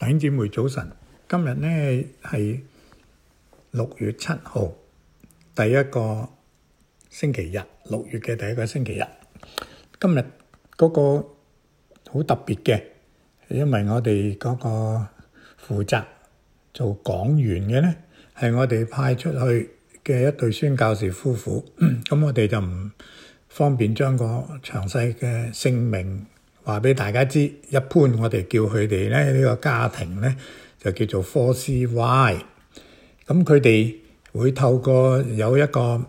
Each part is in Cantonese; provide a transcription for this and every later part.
弟兄姊妹早晨，今日呢係6月7號，第一個星期日，6月嘅第一個星期日。今日嗰個好特別嘅，因為我哋嗰個負責做講員嘅呢，係我哋派出去嘅一對宣教士夫婦。咁我哋就唔方便將個詳細嘅姓名話俾大家知，一般我哋叫佢哋咧呢個家庭咧就叫做 4CY。咁佢哋會透過有一個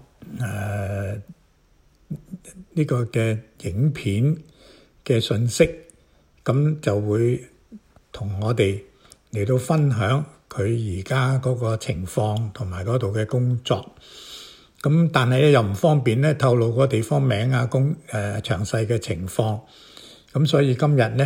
呢個嘅影片嘅信息，咁就會同我哋嚟到分享佢而家嗰個情況同埋嗰度嘅工作。咁但係咧又唔方便咧透露個地方名啊，詳細嘅情況。咁所以今日咧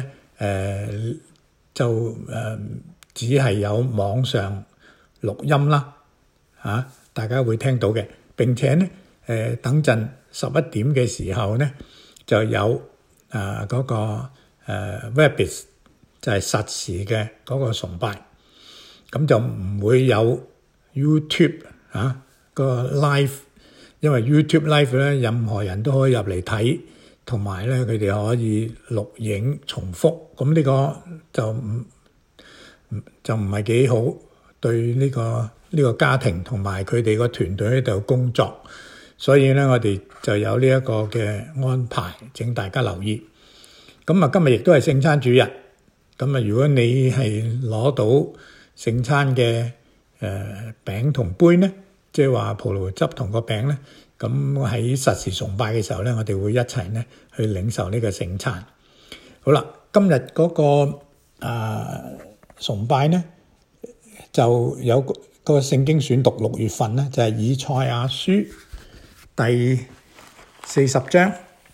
只係有網上錄音啦，大家會聽到嘅。並且咧等陣11點嘅時候咧就有嗰個Webex 就係實時嘅嗰個崇拜，咁就唔會有 YouTube 個 live， 因為 YouTube live 咧任何人都可以入嚟睇。同埋咧，佢哋可以錄影重複，咁呢個就唔係幾好對呢個家庭同埋佢哋個團隊喺度工作，所以咧我哋就有呢一個嘅安排，請大家留意。咁啊，今日亦都係聖餐主日，咁啊，如果你係攞到聖餐嘅餅同杯咧，即係話葡萄汁同個餅咧。咁喺實時崇拜嘅時候咧，我哋會一齊咧去領受呢個聖餐。好啦，今日嗰個崇拜咧就有個聖經選讀6月份咧，就係以賽亞書第40章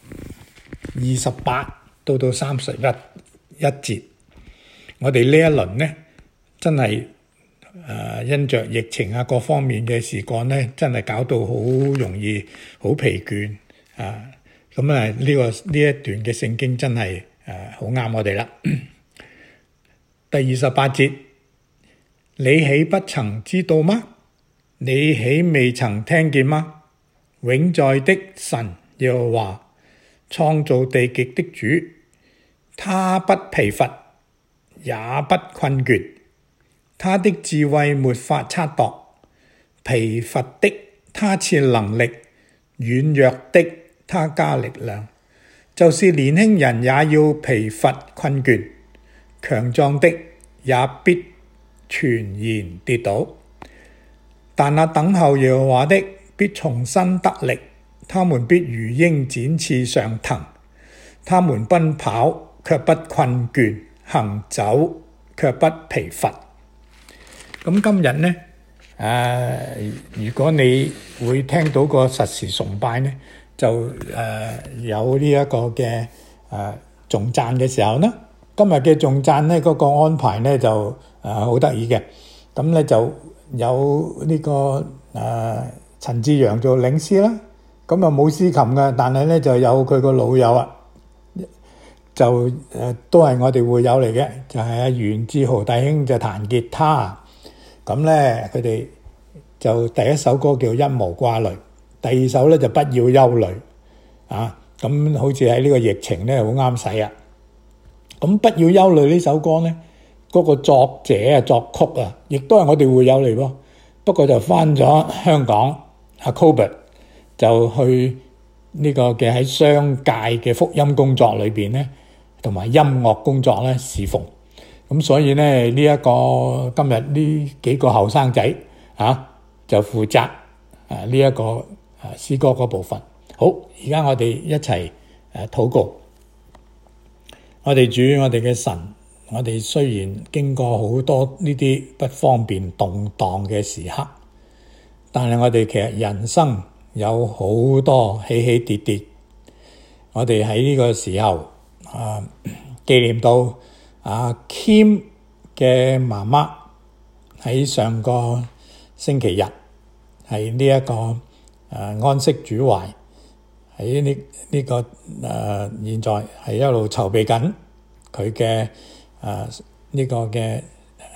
28到31節。我哋呢一輪咧真係因着疫情各方面嘅事幹咧，真係搞到好容易好疲倦咁呢一段嘅聖經真係好啱我哋啦。第28節，你豈不曾知道嗎？你豈未曾聽見嗎？永在的神耶和華，創造地極的主，他不疲乏，也不困倦。他的智慧沒法測度，疲乏的他賜能力，軟弱的他加力量。就是年輕人也要疲乏困倦，強壯的也必全然跌倒。但那等候耶和華的必重新得力，他們必如鷹展翅上騰，他們奔跑卻不困倦，行走卻不疲乏。咁今日呢，如果你會聽到個實時崇拜呢，就有呢一個嘅頌讚嘅時候呢，今日嘅頌讚呢，嗰個安排呢就好得意嘅。咁呢就有呢個陳志陽做領詩啦，咁啊冇司琴嘅，但係呢就有佢個老友就都係我哋會友嚟嘅，就係阿袁志豪弟兄就彈吉他。咁咧，佢哋就第一首歌叫《一無掛慮》，第二首咧就不要憂慮咁好似喺呢個疫情咧好啱使啊！咁不要憂慮呢首歌咧，嗰個作者作曲亦都係我哋會友嚟喎。不過就返咗香港，阿 Colbert 就去呢個嘅喺商界嘅福音工作裏邊咧，同埋音樂工作咧侍奉。咁所以咧呢一個今日呢幾個後生仔就負責呢一個詩歌嗰部分。好，而家我哋一齊禱告。我哋主，我哋嘅神，我哋雖然經過好多呢啲不方便動盪嘅時刻，但係我哋其實人生有好多起起跌跌。我哋喺呢個時候紀念到阿 Kim 嘅媽媽喺上個星期日係呢一個安息主懷，喺呢個現在係一路籌備緊佢嘅呢個嘅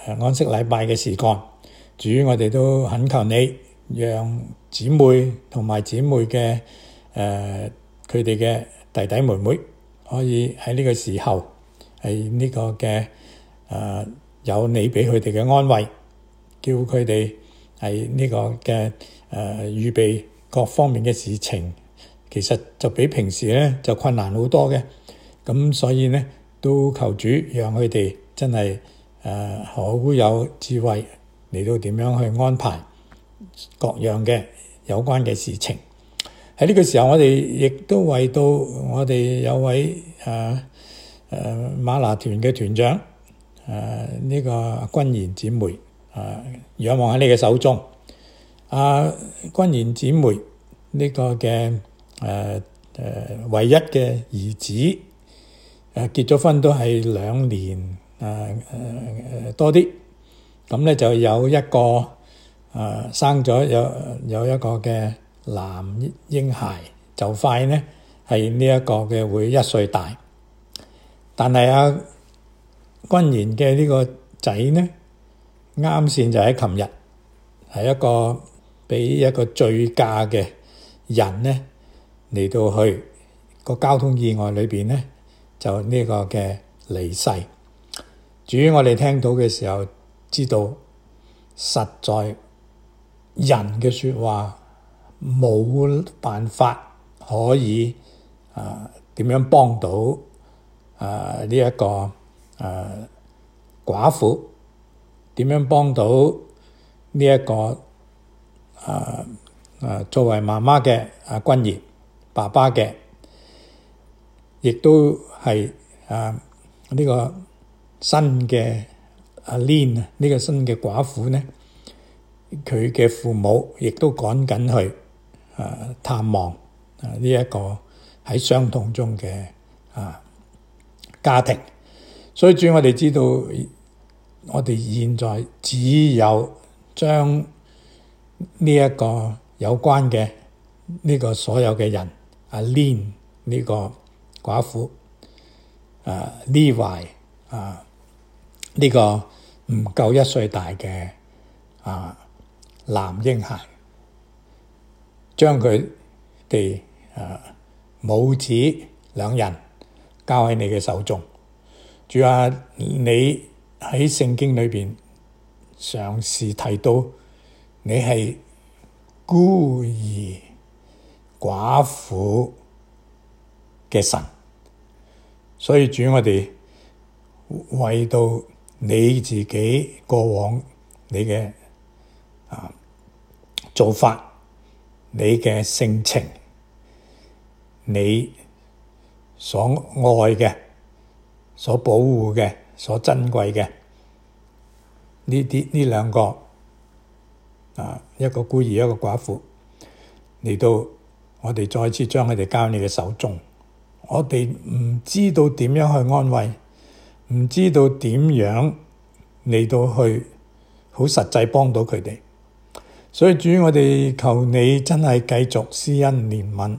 安息禮拜嘅時間，主我哋都懇求你，讓姊妹同埋姊妹嘅佢哋嘅弟弟妹妹可以喺呢個時候係呢個嘅有你俾佢哋嘅安慰，叫佢哋係呢個嘅預備各方面嘅事情，其實就比平時咧就困難好多嘅。咁所以咧都求主讓佢哋真係好有智慧嚟到點樣去安排各樣嘅有關嘅事情。喺呢個時候，我哋亦都為到我哋有位嗎哪團嘅團長呢個君賢姊妹仰望喺你嘅手中。君賢姊妹呢個嘅唯一嘅兒子結咗婚都係2年多啲，咁咧就有一個生咗有一個嘅男嬰孩，就快咧係呢一個嘅會1歲大。但係君賢嘅呢個仔咧，啱先就喺琴日係一個俾一個醉駕嘅人咧嚟到去個交通意外裏邊咧，就呢個嘅離世。主我哋聽到嘅時候，知道實在人嘅說話冇辦法可以點樣幫到呢一個寡婦，點樣幫到呢一個作為媽媽嘅君賢，爸爸嘅亦都係呢個新嘅Lynn呢個新嘅寡婦咧，佢嘅父母亦都趕緊去探望呢一個喺傷痛中嘅家庭。所以主我哋知道，我哋現在只有將呢一個有關嘅呢個所有嘅人Lynn呢個寡婦Levi呢個唔夠1歲大嘅男嬰孩，將佢哋母子2人交喺你嘅手中。主啊，你喺聖經裏邊嘗試提到你係孤兒寡婦嘅神，所以主我哋為到你自己過往你嘅做法，你嘅性情，你所愛嘅、所保護嘅、所珍貴嘅呢2個一個孤兒一個寡婦嚟到，我哋再次將佢哋交喺你嘅手中。我哋唔知道點樣去安慰，唔知道點樣嚟到去好實際幫到佢哋，所以主我哋求你真係繼續施恩憐憫，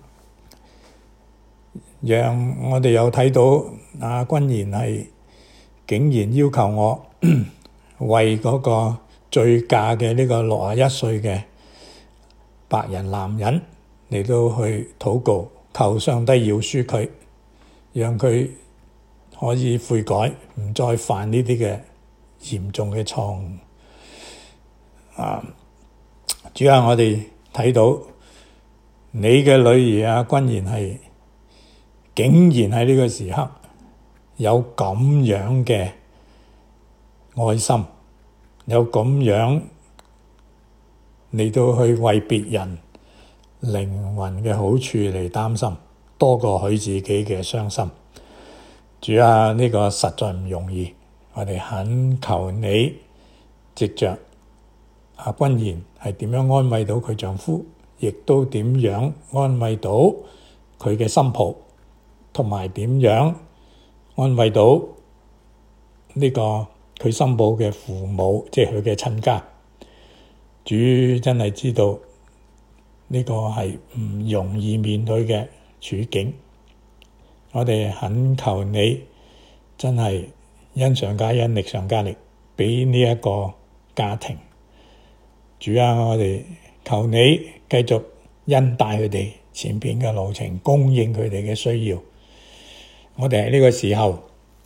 讓我哋有睇到君賢係竟然要求我為嗰個醉駕嘅呢個61歲嘅白人男人嚟到去禱告，求上帝饒恕佢，讓佢可以悔改，唔再犯呢啲嘅嚴重嘅錯誤。主要我哋睇到你嘅女兒君賢係竟然喺呢個時刻有咁樣嘅愛心，有咁樣嚟到去為別人靈魂嘅好處嚟擔心，多過佢自己嘅傷心。主啊，呢個實在唔容易，我哋懇求你藉着君賢係點樣安慰到佢丈夫，亦都點樣安慰到佢嘅新抱，同埋點樣安慰到呢個佢新抱嘅父母，即係佢嘅親家。主真係知道呢個係唔容易面對嘅處境，我哋懇求你真係恩上加恩，力上加力， 俾呢一個家庭。主啊，我哋求你繼續恩待佢哋前邊嘅路程，供應佢哋嘅需要。我哋喺呢個時候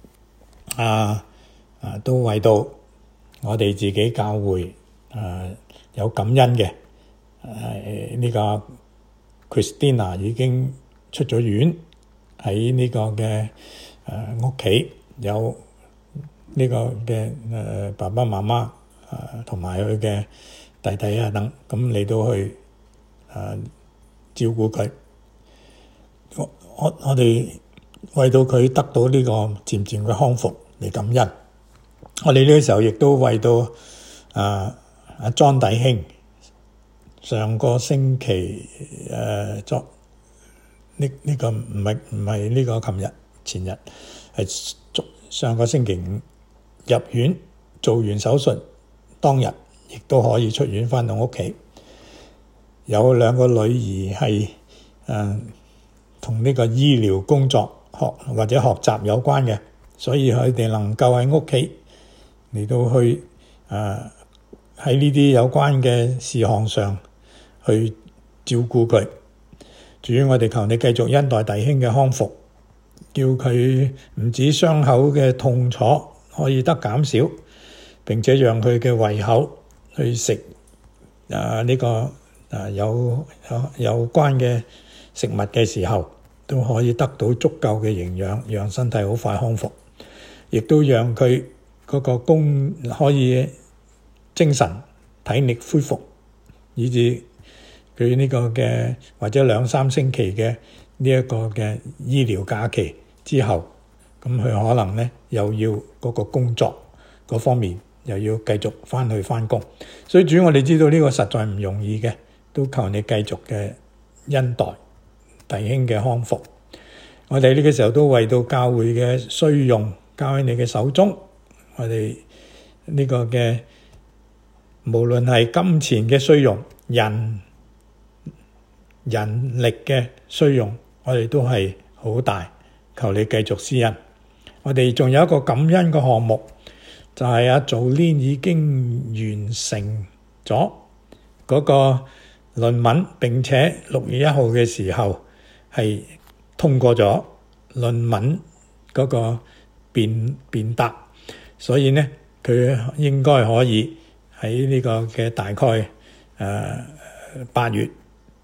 都為到我哋自己教會有感恩嘅。呢個 Christina 已經出咗院，喺呢個嘅屋企有呢個嘅爸爸媽媽同埋佢嘅弟弟等，咁嚟到去照顧佢。我哋為到佢得到呢個漸漸嘅康復嚟感恩。我哋呢個時候亦都為到阿莊弟兄上個星期作呢個唔係呢個琴日前日係上個星期五入院，做完手術當日亦都可以出院返到屋企。有兩個女兒係同呢個醫療工作或者學習有關嘅，所以佢哋能夠喺屋企嚟到去喺呢啲有關嘅事項上去照顧佢。主，我哋求你繼續恩待弟兄嘅康復，叫佢唔止傷口嘅痛楚可以得減少，並且讓佢嘅胃口去食呢個有關嘅食物嘅時候都可以得到足夠嘅營養，讓身體好快康復，亦都讓佢嗰個可以精神體力恢復，以至佢呢個嘅或者2-3星期嘅呢一個嘅醫療假期之後，咁佢可能咧又要嗰個工作嗰方面又要繼續返工，所以主，我哋知道呢個實在唔容易嘅，都求你繼續嘅恩待弟兄嘅康復。我哋呢個時候都為到教會嘅需用交喺你嘅手中。我哋呢個嘅無論係金錢嘅需用、人力嘅需用，我哋都係好大，求你繼續施恩。我哋仲有一個感恩嘅項目，就係阿Jolene已經完成咗嗰個論文，並且6月1號嘅時候係通過咗論文嗰個辯答，所以呢佢應該可以喺呢個嘅大概8月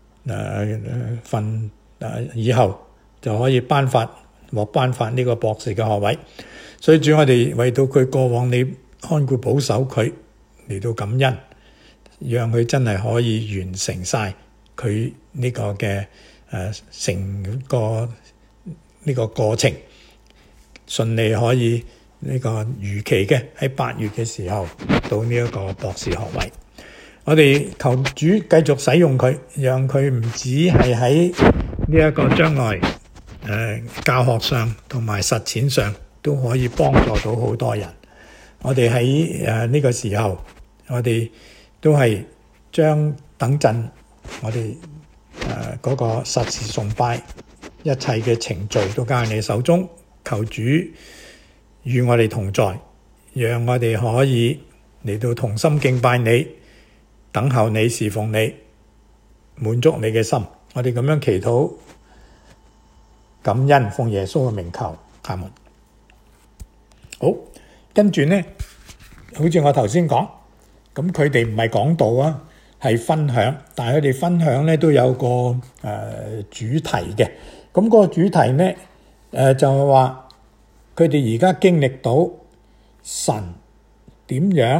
份以後就可以獲頒發呢個博士嘅學位。所以主，我哋為到佢過往你看顧保守佢嚟到感恩，讓佢真係可以完成晒佢呢個嘅成個呢個過程，順利可以呢個如期嘅喺8月嘅時候到呢一個博士學位。我哋求主繼續使用佢，讓佢唔止係喺呢一個將來教學上同埋實踐上都可以幫助到好多人。我哋喺呢個時候，我哋都係將等陣我哋嗰個實時崇拜一切嘅程序都交喺你手中，求主與我哋同在，讓我哋可以嚟到同心敬拜你，等候你，侍奉你，滿足你嘅心。我哋咁樣祈禱感恩，奉耶穌嘅名求，阿門。好，跟住呢，好似我頭先講，咁佢哋唔係講道啊，係分享，但係佢哋分享呢都有個主題嘅。咁嗰個主題呢就係話佢哋而家經歷到神點樣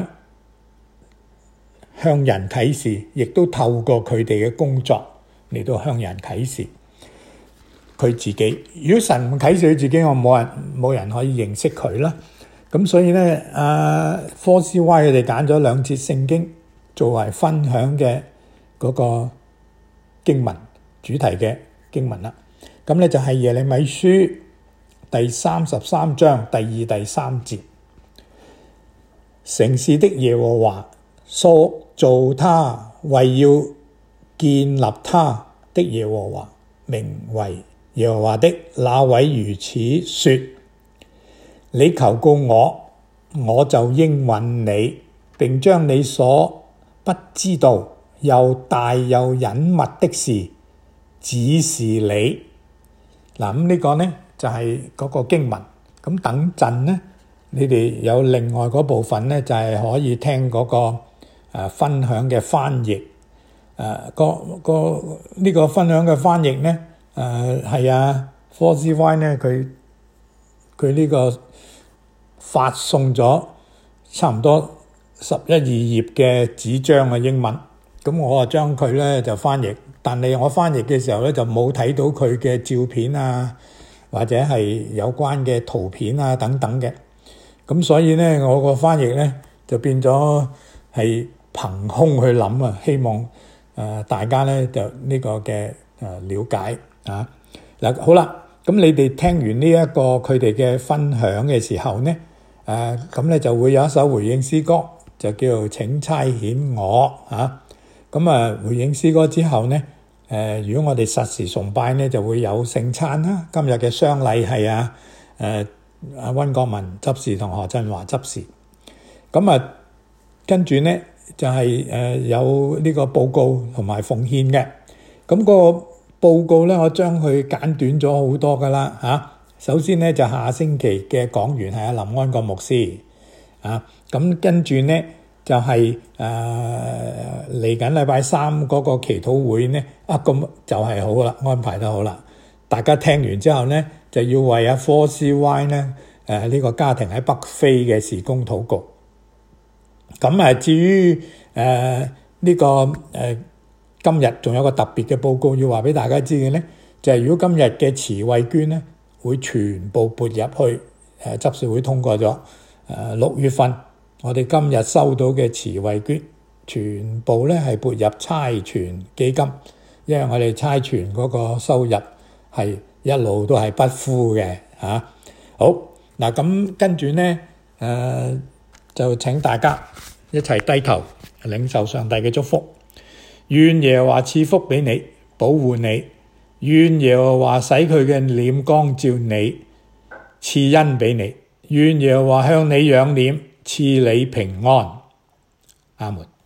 向人啟示，亦都透過佢哋嘅工作嚟到向人啟示佢自己。如果神唔啟示佢自己，我冇人可以認識佢啦。咁所以咧，4CY佢哋揀咗2節聖經作為分享嘅嗰個經文主題嘅經文啦。咁咧就係耶利米書第33章第2、第3節。成事的耶和華，塑造他為要建立他的耶和華，名為耶和華的那位如此說：你求告我， 我就應允你，並將你所不知道又大又隱密的事指示你。嗱，咁呢個呢就係嗰個經文。咁等陣呢，你哋有另外嗰部分呢，就係可以聽嗰個分享嘅翻譯。呢個分享嘅翻譯呢，係啊 4CY 呢，佢呢個發送咗差唔多11、12頁嘅紙張嘅英文。咁我將佢呢就翻譯，但係我翻譯嘅時候呢，就冇睇到佢嘅照片啊，或者係有關嘅圖片啊等等嘅。咁所以呢，我個翻譯呢就變咗係憑空去諗啊，希望大家呢就呢個嘅了解啊。嗱，好啦，咁你哋聽完呢一個佢哋嘅分享嘅時候呢，咁咧就會有一首回應詩歌，就叫做請差遣我啊。咁回應詩歌之後呢，如果我哋實時崇拜呢，就會有聖餐啦。今日嘅雙禮係溫國文執事同何振華執事。咁跟住呢就係有呢個報告同埋奉獻嘅。咁個報告呢，我將佢簡短咗好多噶啦嚇。首先呢，就下星期嘅講員係林安國牧師啊。咁跟住呢就係嚟緊禮拜3嗰個祈禱會呢，咁就係好啦，安排得好啦。大家聽完之後呢，就要為4CY 呢呢個家庭喺北非嘅事工禱告。咁至於呢個今日仲有個特別嘅報告要話俾大家知嘅呢，就係如果今日嘅慈惠捐呢，會全部撥入去執事會通過咗6月份。我哋今日收到嘅慈惠捐，全部咧係撥入差傳基金，因為我哋差傳嗰個收入係一路都係不敷嘅嚇。好嗱，咁跟住咧就請大家一齊低頭領受上帝嘅祝福。願耶和華賜福俾你，保護你；願耶和華使佢嘅臉光照你，賜恩俾你；願耶和華向你仰臉，賜你平安。阿門。